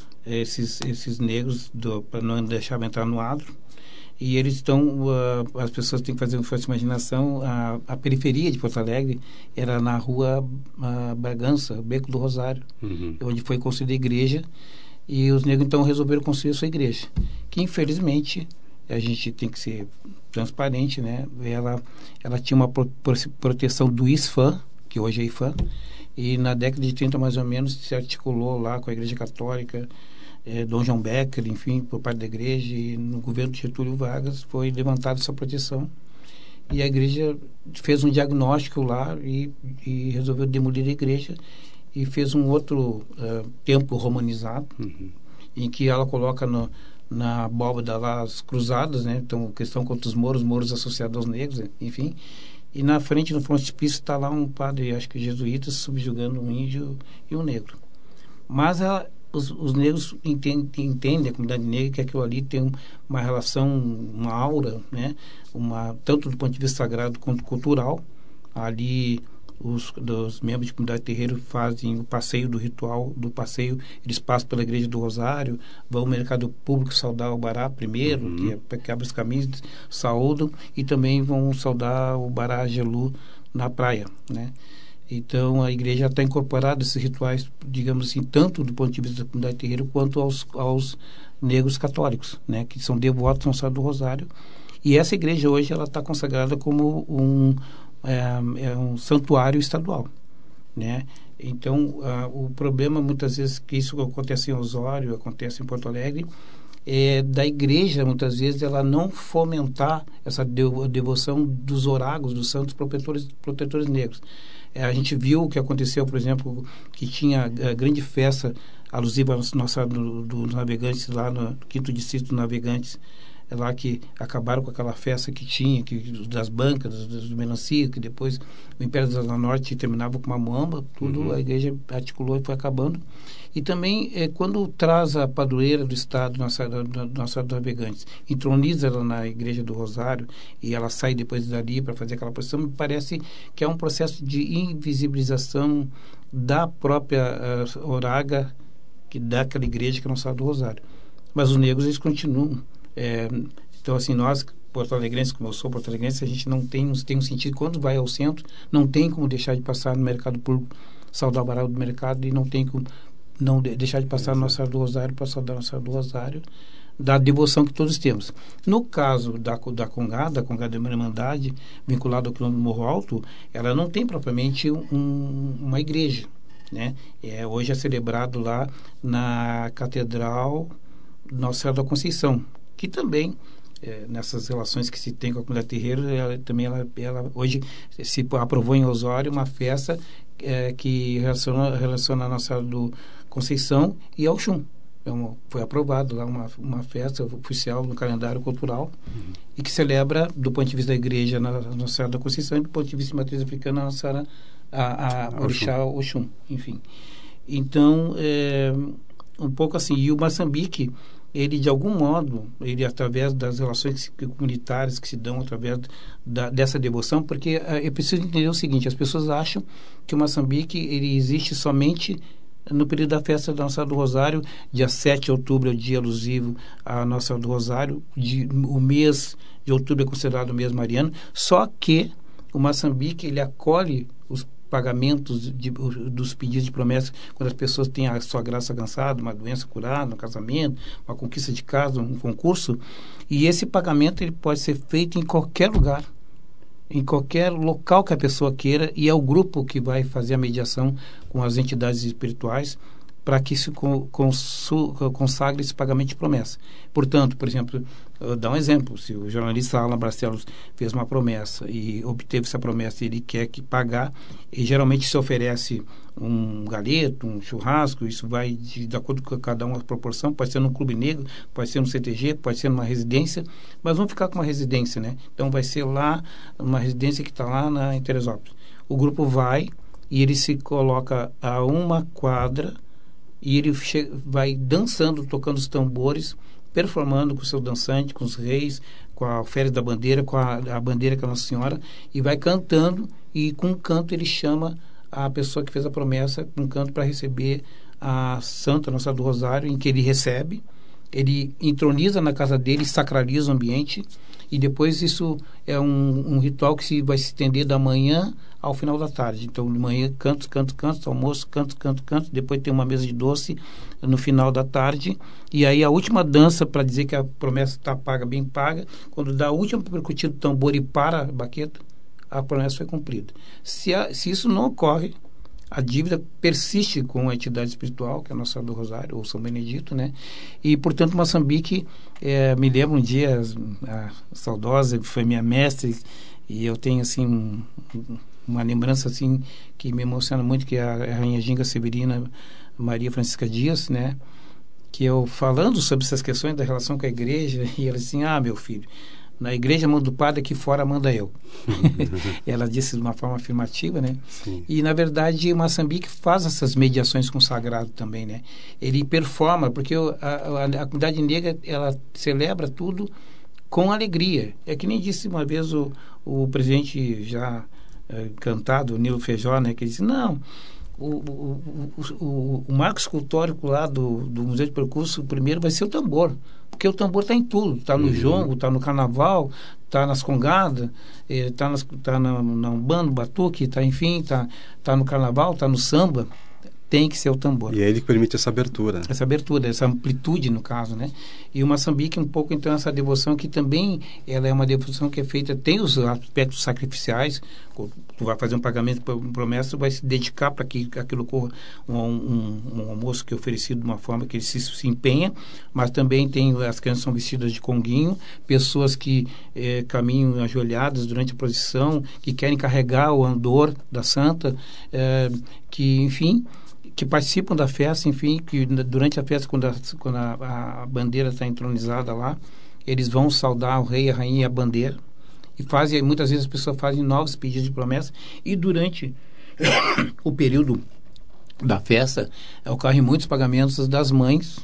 esses negros para não deixar entrar no adro. E eles estão, as pessoas têm que fazer uma força de imaginação, a periferia de Porto Alegre era na rua Bragança, Beco do Rosário, onde foi construída a igreja, e os negros então resolveram construir a sua igreja, que infelizmente, a gente tem que ser transparente, né? Ela tinha uma proteção do ISFAM, que hoje é IFAM, e na década de 30 mais ou menos se articulou lá com a Igreja Católica, Dom João Becker, enfim, por parte da igreja, e no governo de Getúlio Vargas foi levantada essa proteção, e a igreja fez um diagnóstico lá e resolveu demolir a igreja e fez um outro templo romanizado, em que ela coloca na abóbada lá as cruzadas, né? Então, questão contra os mouros associados aos negros, enfim, e na frente, no frontispício, está lá um padre, acho que jesuíta, subjugando um índio e um negro. Mas os negros entendem, a comunidade negra, que aquilo ali tem uma relação, uma aura, né? Tanto do ponto de vista sagrado quanto cultural. Ali, os membros de comunidade terreiro fazem o passeio do ritual, do passeio, eles passam pela Igreja do Rosário, vão ao mercado público saudar o Bará primeiro, que abre os caminhos, saúdam, e também vão saudar o Bará Gelu na praia, né? Então, a igreja está incorporada a esses rituais, digamos assim, tanto do ponto de vista da comunidade terreira quanto aos negros católicos, né, que são devotos ao Nossa Senhora do Rosário. E essa igreja hoje ela está consagrada como um santuário estadual, né? Então, o problema muitas vezes que isso acontece em Osório, acontece em Porto Alegre, é da igreja, muitas vezes, ela não fomentar essa devoção dos oragos, dos santos protetores negros. A gente viu o que aconteceu, por exemplo, que tinha a grande festa alusiva à Nossa dos Navegantes, lá no 5º Distrito dos Navegantes, lá que acabaram com aquela festa que tinha, das bancas, dos melancias, que depois o Império da Zona Norte terminava com uma muamba, tudo a igreja articulou e foi acabando. E também, quando traz a padroeira do Estado, Nossa dos Navegantes, entroniza ela na Igreja do Rosário e ela sai depois dali para fazer aquela procissão, me parece que é um processo de invisibilização da própria oraga daquela igreja que é Nossa Senhora do Rosário. Mas os negros, eles continuam. Então, assim, nós, porto-alegrenses, como eu sou porto-alegrense, a gente não tem um sentido. Quando vai ao centro, não tem como deixar de passar no mercado público, saudar o Bará do mercado, e não tem como não deixar de passar Nossa Senhora do Rosário para saudar Nossa Senhora do Rosário, da devoção que todos temos. No caso da Congada da Irmandade, vinculada ao quilombo do Morro Alto, ela não tem propriamente uma igreja, né? Hoje é celebrado lá na Catedral Nossa Senhora da Conceição, que também, nessas relações que se tem com a comunidade terreira, ela hoje se aprovou em Osório uma festa que relaciona a Nossa Senhora do Conceição e ao Xum. Foi aprovado lá uma festa oficial no calendário cultural e que celebra, do ponto de vista da igreja, Nossa Senhora da Conceição, e do ponto de vista de matriz africana, a Nossa Senhora, a Orixá Oxum, enfim. Então, um pouco assim, e o Moçambique, ele de algum modo, ele através das relações comunitárias que se dão através dessa devoção, porque é preciso entender o seguinte: as pessoas acham que o Moçambique ele existe somente no período da festa da Nossa Senhora do Rosário, dia 7 de outubro é o dia alusivo à Nossa Senhora do Rosário, o mês de outubro é considerado o mês mariano, só que o Moçambique ele acolhe os pagamentos dos pedidos de promessa quando as pessoas têm a sua graça alcançada, uma doença curada, um casamento, uma conquista de casa, um concurso, e esse pagamento ele pode ser feito em qualquer lugar. em qualquer local que a pessoa queira, e é o grupo que vai fazer a mediação com as entidades espirituais para que se consagre esse pagamento de promessa. Portanto, por exemplo, eu dar um exemplo, se o jornalista Alan Barcelos fez uma promessa e obteve essa promessa e ele quer que pagar, e geralmente se oferece um galeto, um churrasco, isso vai de acordo com cada uma proporção, pode ser num clube negro, pode ser no CTG, pode ser numa residência, mas vamos ficar com uma residência, né? Então vai ser lá, uma residência que está lá em Teresópolis. O grupo vai e ele se coloca a uma quadra e ele vai dançando, tocando os tambores, performando com o seu dançante, com os reis, com a oferta da bandeira, com a bandeira com a Nossa Senhora, e vai cantando, e com um canto ele chama a pessoa que fez a promessa, com um canto para receber a Santa Nossa do Rosário, em que ele recebe, ele entroniza na casa dele, sacraliza o ambiente, e depois isso é um ritual que vai se estender da manhã ao final da tarde. Então, de manhã, canto, almoço, canto, depois tem uma mesa de doce no final da tarde, e aí a última dança para dizer que a promessa está paga, bem paga, quando dá a última percutida do tambor e para a baqueta, a promessa foi cumprida. Se isso não ocorre, a dívida persiste com a entidade espiritual, que é a Nossa Senhora do Rosário, ou São Benedito, né? E, portanto, Moçambique, me lembro um dia, a saudosa, foi minha mestre, e eu tenho, assim, uma lembrança, assim, que me emociona muito, que é a Rainha Ginga Severina Maria Francisca Dias, né? Que eu, falando sobre essas questões da relação com a igreja, e ela assim, meu filho, na igreja manda o padre, aqui fora manda eu. Ela disse de uma forma afirmativa, né? Sim. E, na verdade, o Moçambique faz essas mediações com o sagrado também, né? Ele performa, porque a comunidade negra, ela celebra tudo com alegria. É que nem disse uma vez o presidente já cantado, o Nilo Feijó, né? Que ele disse, não, o marco escultórico lá do Museu de Percurso, o primeiro vai ser o tambor. Porque o tambor está em tudo, está no jongo, está no carnaval, está nas congadas, está na umbanda, no batuque, está no carnaval, está no samba, tem que ser o tambor. E é ele que permite essa abertura. Essa abertura, essa amplitude, no caso, né? E o Moçambique, um pouco, então, essa devoção que também, ela é uma devoção que é feita, tem os aspectos sacrificiais, tu vai fazer um pagamento por promessa, tu vai se dedicar para que aquilo ocorra, um almoço que é oferecido de uma forma que ele se empenha, mas também tem, as crianças são vestidas de conguinho, pessoas que caminham ajoelhadas durante a procissão, que querem carregar o andor da santa, que, enfim, que participam da festa, enfim, que durante a festa, quando a bandeira está entronizada lá, eles vão saudar o rei, a rainha e a bandeira, e muitas vezes as pessoas fazem novos pedidos de promessa, e durante o período da festa, ocorrem muitos pagamentos das mães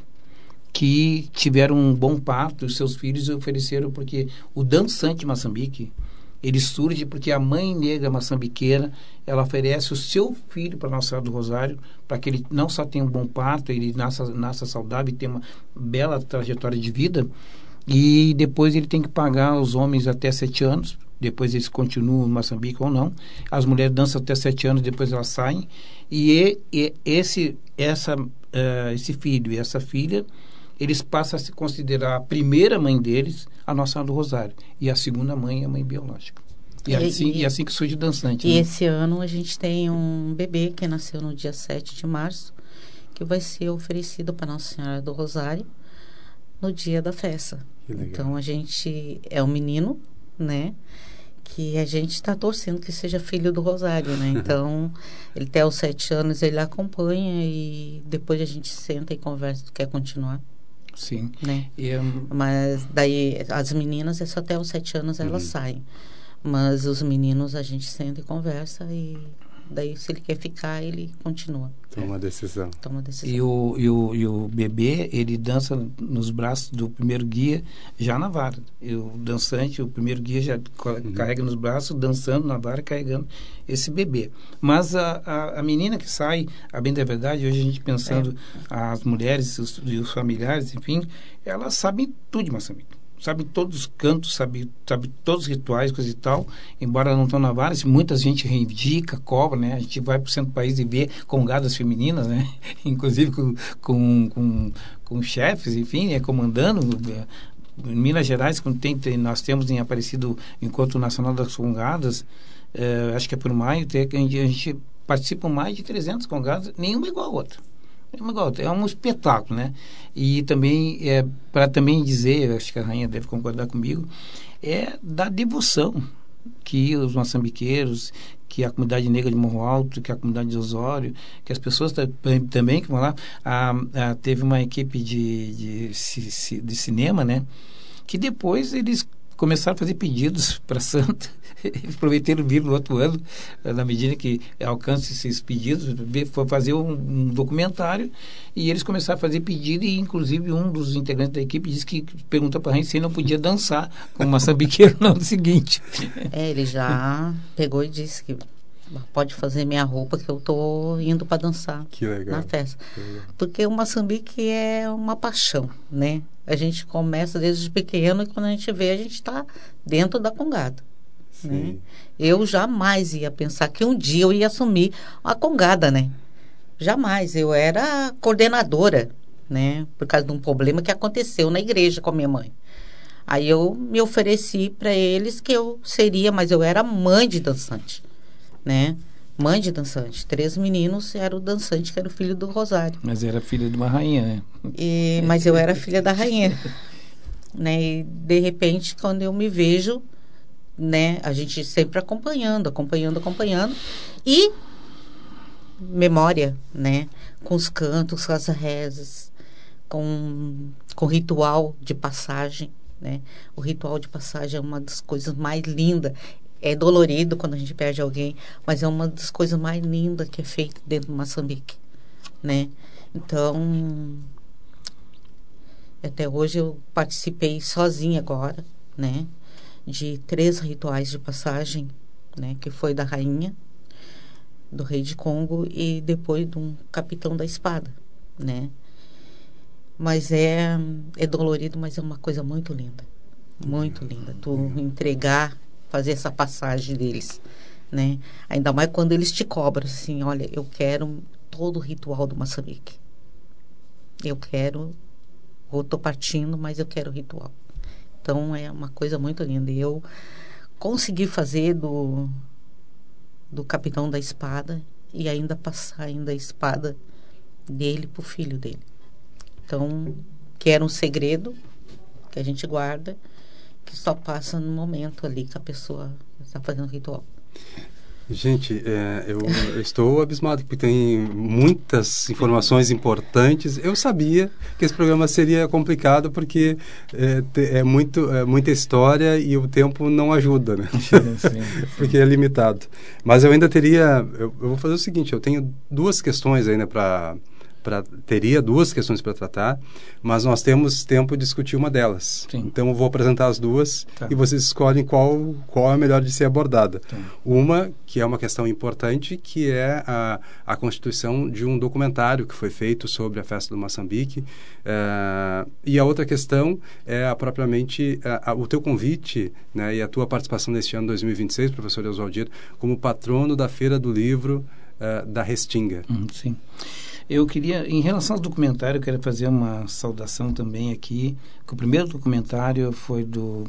que tiveram um bom parto, os seus filhos ofereceram, porque o dançante de Moçambique, ele surge porque a mãe negra moçambiqueira, ela oferece o seu filho para Nossa Senhora do Rosário, para que ele não só tenha um bom parto, ele nasça saudável e tenha uma bela trajetória de vida, e depois ele tem que pagar os homens até 7 anos, depois eles continuam em Moçambique ou não, as mulheres dançam até 7 anos, depois elas saem, e esse filho e essa filha, eles passam a se considerar a primeira mãe deles, a Nossa Senhora do Rosário, e a segunda mãe é a mãe biológica. E assim que surge o dançante. E né? esse ano a gente tem um bebê que nasceu no dia 7 de março, que vai ser oferecido para Nossa Senhora do Rosário no dia da festa. Então a gente é um menino, né? Que a gente está torcendo que seja filho do Rosário, né? Então, ele até os 7 anos ele acompanha e depois a gente senta e conversa, quer continuar. Sim. Né? E, mas daí as meninas é só até os 7 anos elas saem. Mas os meninos a gente senta e conversa e daí se ele quer ficar, ele continua. Toma decisão. E o bebê, ele dança nos braços do primeiro guia já na vara. E o dançante, o primeiro guia já carrega nos braços, dançando na vara, carregando esse bebê. Mas a menina que sai, a bem da verdade, hoje a gente pensando, as mulheres e os familiares, enfim, elas sabem tudo de Moçambique. Sabe todos os cantos, sabe todos os rituais, coisa e tal, embora não estão na vara, muita gente reivindica, cobra, né? A gente vai para o centro do país e vê congadas femininas, né? Inclusive com chefes, enfim, comandando em Minas Gerais, quando nós temos em Aparecido o Encontro Nacional das Congadas, acho que é por maio, a gente participa mais de 300 congadas, nenhuma igual a outra. É um espetáculo, né? E também, para também dizer, acho que a rainha deve concordar comigo, é da devoção que os moçambiqueiros, que a comunidade negra de Morro Alto, que a comunidade de Osório, que as pessoas também que vão lá, teve uma equipe de cinema, né? Que depois eles começaram a fazer pedidos para a Santa. Eles prometeram vir no outro ano, na medida que alcance esses pedidos, foi fazer um documentário, e eles começaram a fazer pedido, e inclusive um dos integrantes da equipe disse que perguntou para a gente se ele não podia dançar com o moçambiqueiro no ano seguinte. Ele já pegou e disse que pode fazer minha roupa que eu estou indo para dançar na festa. Porque o Moçambique é uma paixão, né? A gente começa desde pequeno, e quando a gente vê, a gente está dentro da congada. Né? Eu jamais ia pensar que um dia eu ia assumir a congada, né? Jamais. Eu era coordenadora, né? Por causa de um problema que aconteceu na igreja com a minha mãe. Aí eu me ofereci para eles que eu seria, mas eu era mãe de dançante, né? Mãe de dançante. 3 meninos, era o dançante que era o filho do Rosário. Mas era filha de uma rainha, né? Mas eu era filha da rainha. Né? E de repente, quando eu me vejo, né, a gente sempre acompanhando. E memória, né? Com os cantos, com as rezas, com ritual de passagem, né? O ritual de passagem é uma das coisas mais lindas. É dolorido quando a gente perde alguém, mas é uma das coisas mais lindas que é feita dentro do Moçambique, né? Então, até hoje eu participei sozinha agora, né? De 3 rituais de passagem, né? Que foi da rainha, do rei de Congo e depois de um capitão da espada, né? Mas é dolorido, mas é uma coisa muito linda. Muito linda. Tu entregar, fazer essa passagem deles, né? Ainda mais quando eles te cobram, assim, olha, eu quero todo o ritual do Moçambique. Eu tô partindo, mas eu quero o ritual. Então, é uma coisa muito linda. E eu consegui fazer do capitão da espada e ainda passar a espada dele pro filho dele. Então, que era um segredo que a gente guarda, que só passa no momento ali que a pessoa está fazendo o ritual. Gente, eu estou abismado, porque tem muitas informações importantes. Eu sabia que esse programa seria complicado, porque muita história e o tempo não ajuda, né? Sim. Porque é limitado. Mas eu ainda eu vou fazer o seguinte, eu tenho 2 questões ainda teria 2 questões para tratar, mas nós temos tempo de discutir uma delas. Sim. Então eu vou apresentar as 2 e vocês escolhem qual é a melhor de ser abordada. Tá. Uma, que é uma questão importante, que é a constituição de um documentário que foi feito sobre a festa do Moçambique, e a outra questão é propriamente o teu convite, né, e a tua participação neste ano 2026, professor Oswaldir, como patrono da Feira do Livro da Restinga. Sim. Eu queria, em relação ao documentário, eu quero fazer uma saudação também aqui, que o primeiro documentário foi do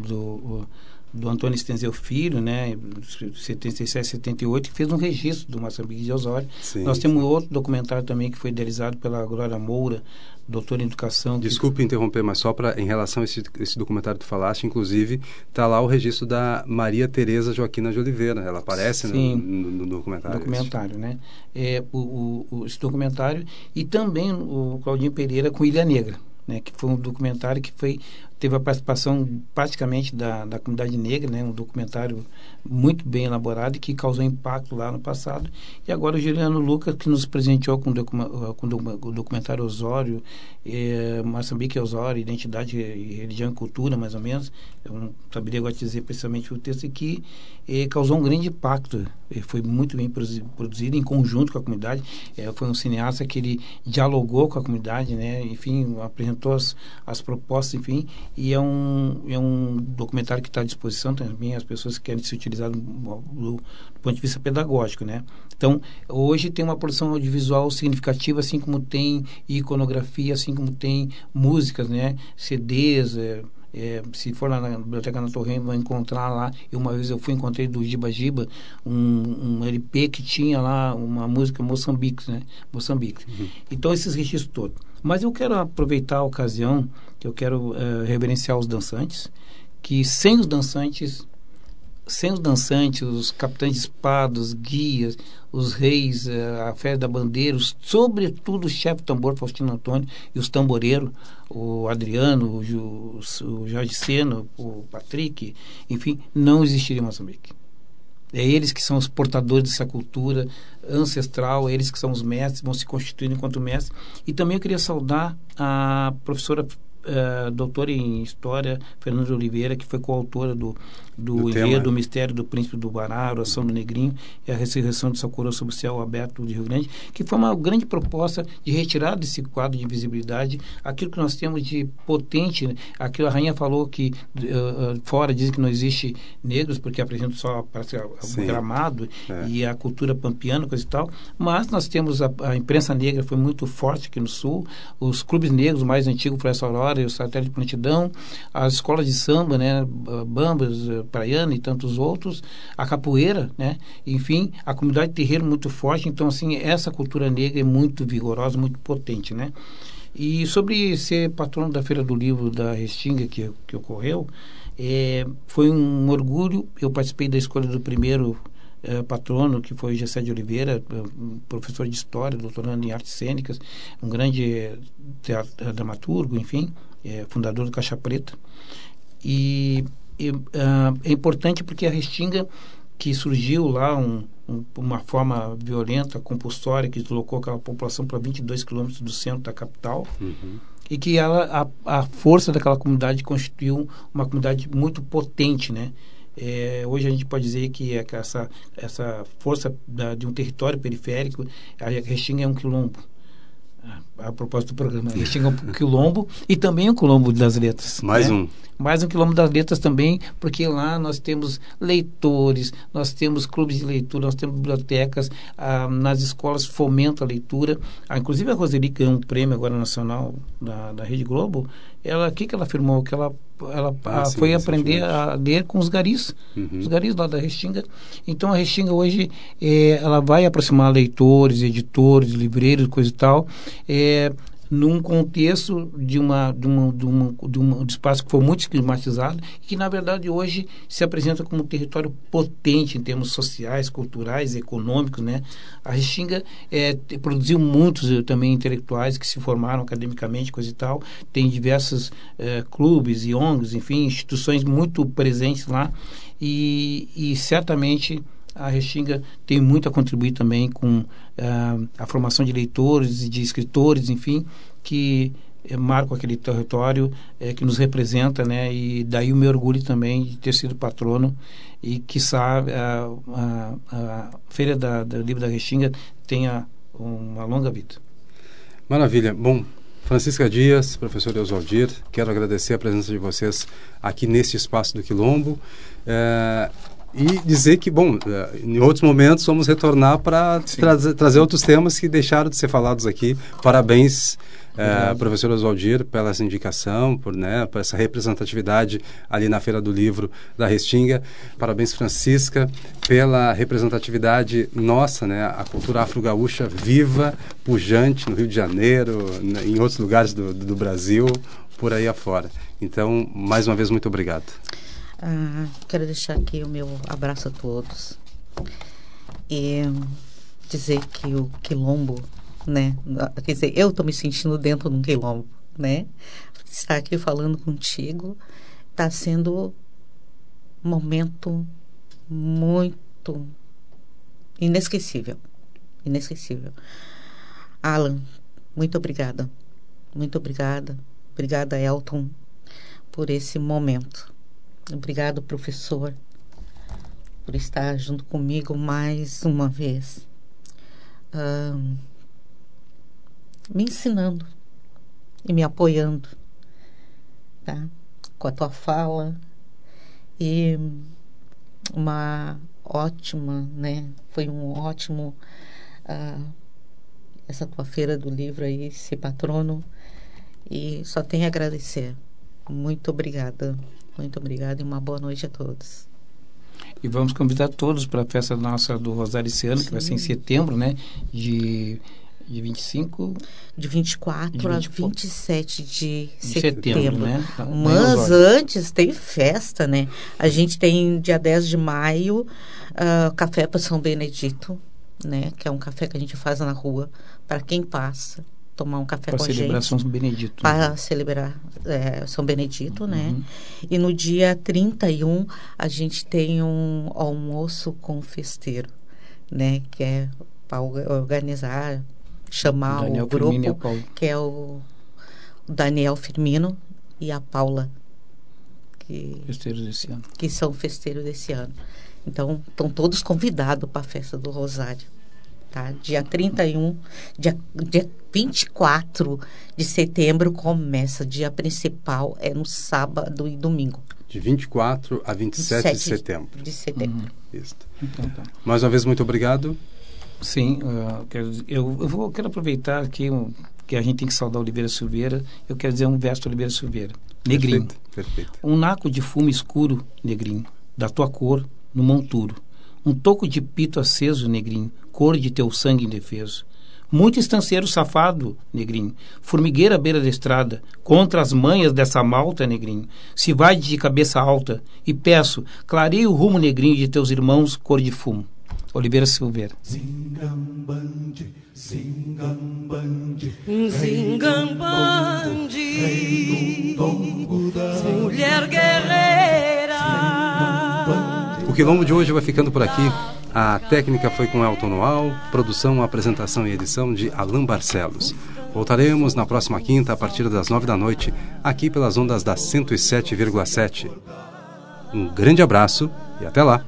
Antônio Stenzeu Filho, né, 77, 78, que fez um registro do Moçambique de Osório. Sim. Nós temos outro documentário também que foi idealizado pela Glória Moura, doutora em educação. Desculpe interromper, mas só em relação a esse documentário que tu falaste, inclusive, está lá o registro da Maria Tereza Joaquina de Oliveira. Ela aparece no documentário. Documentário, né? Esse documentário, e também o Claudinho Pereira com Ilha Negra, né? Que foi um documentário que teve a participação praticamente da comunidade negra, né? Um documentário muito bem elaborado e que causou impacto lá no passado. E agora o Juliano Lucas, que nos presenteou com o documentário Osório, Moçambique e Osório, Identidade, Religião e Cultura, mais ou menos. Eu não saberia agora dizer precisamente o texto aqui. Causou um grande impacto. Foi muito bem produzido em conjunto com a comunidade. Foi um cineasta que ele dialogou com a comunidade, né? Enfim, apresentou as propostas, enfim. E é um documentário que está à disposição também as pessoas que querem se utilizar do ponto de vista pedagógico, né? Então, hoje tem uma produção audiovisual significativa, assim como tem iconografia, assim como tem músicas, né? CDs, se for lá na Biblioteca na Torre, vai encontrar lá. Uma vez eu encontrei do Giba Giba um LP que tinha lá uma música Moçambique, né? Moçambique. Então, esses registros todos. Mas eu quero aproveitar a ocasião, que eu quero reverenciar os dançantes, que sem os dançantes, os capitães de espada, os guias, os reis, a festa da bandeira, sobretudo o chefe tambor Faustino Antônio e os tamboreiros, o Adriano, o Jorge Sena, o Patrick, enfim, não existiria Moçambique. É eles que são os portadores dessa cultura ancestral, é eles que são os mestres, vão se constituindo enquanto mestres. E também eu queria saudar a professora doutora em História, Fernanda Oliveira, que foi coautora do enredo do Mistério do Príncipe do Bará, a Oração do Negrinho e a Ressurreição de Socorro sobre o Céu Aberto de Rio Grande, que foi uma grande proposta de retirar desse quadro de invisibilidade aquilo que nós temos de potente, né? Aquilo a rainha falou que fora dizem que não existe negros, porque apresentam só o gramado e a cultura pampiana, coisa e tal, mas nós temos a imprensa negra foi muito forte aqui no Sul, os clubes negros, o mais antigo, Floresta Aurora, o Satélite de Prontidão, as escolas de samba, né, Bambas, Praiana e tantos outros, a capoeira, né, enfim, a comunidade terreiro muito forte. Então, assim, essa cultura negra é muito vigorosa, muito potente, né. E sobre ser patrono da Feira do Livro da Restinga que ocorreu, foi um orgulho. Eu participei da escolha do primeiro patrono, que foi Gessé de Oliveira, professor de História, doutorando em Artes Cênicas, um grande dramaturgo, enfim, fundador do Caixa Preta. E é importante porque a Restinga, que surgiu lá uma forma violenta, compulsória, que deslocou aquela população para 22 quilômetros do centro da capital, e que a força daquela comunidade constituiu uma comunidade muito potente, né? Hoje a gente pode dizer que essa força de um território periférico, a Restinga é um quilombo. A propósito do programa, a Restinga é um quilombo e também um quilombo das letras. Mais um quilombo das letras também, porque lá nós temos leitores, nós temos clubes de leitura, nós temos bibliotecas, nas escolas fomenta a leitura. Inclusive a Roseli ganhou um prêmio agora nacional da Rede Globo. O que ela afirmou? Que ela foi aprender a ler com os garis, os garis lá da Restinga. Então a Restinga hoje ela vai aproximar leitores, editores, livreiros, coisa e tal, num contexto de um espaço que foi muito estigmatizado e que, na verdade, hoje se apresenta como um território potente em termos sociais, culturais, econômicos, né? A Restinga produziu muitos também intelectuais que se formaram academicamente, coisa e tal. Tem diversos clubes e ONGs, enfim, instituições muito presentes lá e certamente a Restinga tem muito a contribuir também com a formação de leitores e de escritores, enfim, que marcam aquele território que nos representa, né? E daí o meu orgulho também de ter sido patrono e que a Feira do Livro da Restinga tenha uma longa vida. Maravilha. Bom, Francisca Dias, professor Eusvaldir, quero agradecer a presença de vocês aqui neste espaço do Quilombo. E dizer que, bom, em outros momentos vamos retornar para trazer outros temas que deixaram de ser falados aqui. Parabéns, professor Eusvaldir, pela essa indicação, por essa representatividade ali na Feira do Livro da Restinga. Parabéns, Francisca, pela representatividade nossa, né? A cultura afro-gaúcha viva, pujante no Rio de Janeiro, em outros lugares do Brasil, por aí afora. Então, mais uma vez, muito obrigado. Quero deixar aqui o meu abraço a todos e dizer que o quilombo, né? Quer dizer, eu estou me sentindo dentro de um quilombo, né? Estar aqui falando contigo está sendo um momento muito inesquecível. Alan, muito obrigada. Muito obrigada. Obrigada, Elton, por esse momento. Obrigado, professor, por estar junto comigo mais uma vez, me ensinando e me apoiando, tá? Com a tua fala e uma ótima, né? Foi um ótimo essa tua Feira do Livro aí, ser patrono, e só tenho a agradecer. Muito obrigada e uma boa noite a todos. E vamos convidar todos para a festa nossa do Rosário esse ano, que vai ser em setembro, né? De 25... De 24 a 27 de setembro. Né? Mas antes tem festa, né? A gente tem dia 10 de maio, café para São Benedito, né? Que é um café que a gente faz na rua para quem passa tomar um café com a gente. Para celebrar São Benedito. Para celebrar São Benedito, né? E no dia 31 a gente tem um almoço com festeiro, né? Que é para organizar, chamar Daniel o grupo, Firmino, que é o Daniel Firmino e a Paula, festeiros desse ano. Que são festeiros desse ano. Então, estão todos convidados para a festa do Rosário. Tá? Dia 31, dia 24 de setembro começa. Dia principal é no sábado e domingo. De 24 a 27 de setembro. Isso. Então, tá. Mais uma vez, muito obrigado. Sim, eu quero aproveitar aqui que a gente tem que saudar Oliveira Silveira. Eu quero dizer um verso de Oliveira Silveira. Negrinho. Perfeito. Um naco de fumo escuro, negrinho, da tua cor, no monturo. Um toco de pito aceso, negrinho, cor de teu sangue indefeso. Muito estanceiro safado, negrinho, formigueira à beira da estrada, contra as manhas dessa malta, negrinho, se vai de cabeça alta, e peço, clareie o rumo, negrinho, de teus irmãos, cor de fumo. Oliveira Silveira. Zingambande, mulher guerreira. O Quilombo de hoje vai ficando por aqui. A técnica foi com Elton Noal, produção, apresentação e edição de Alain Barcelos. Voltaremos na próxima quinta, a partir das 9 da noite, aqui pelas ondas da 107,7. Um grande abraço e até lá!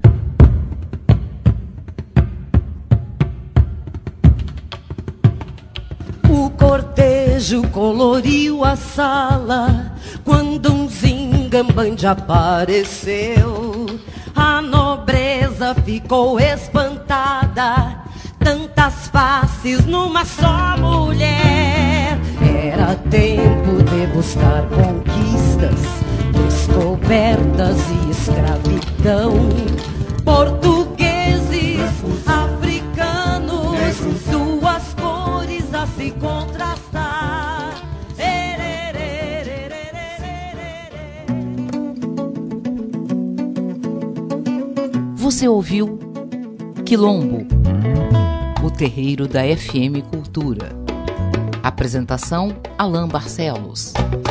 O cortejo coloriu a sala quando um zingambande apareceu. A nobreza ficou espantada, tantas faces numa só mulher. Era tempo de buscar conquistas, descobertas e escravidão. Portugueses, africanos, duas cores a se contrastar. Você ouviu Quilombo, o terreiro da FM Cultura. Apresentação: Alain Barcelos.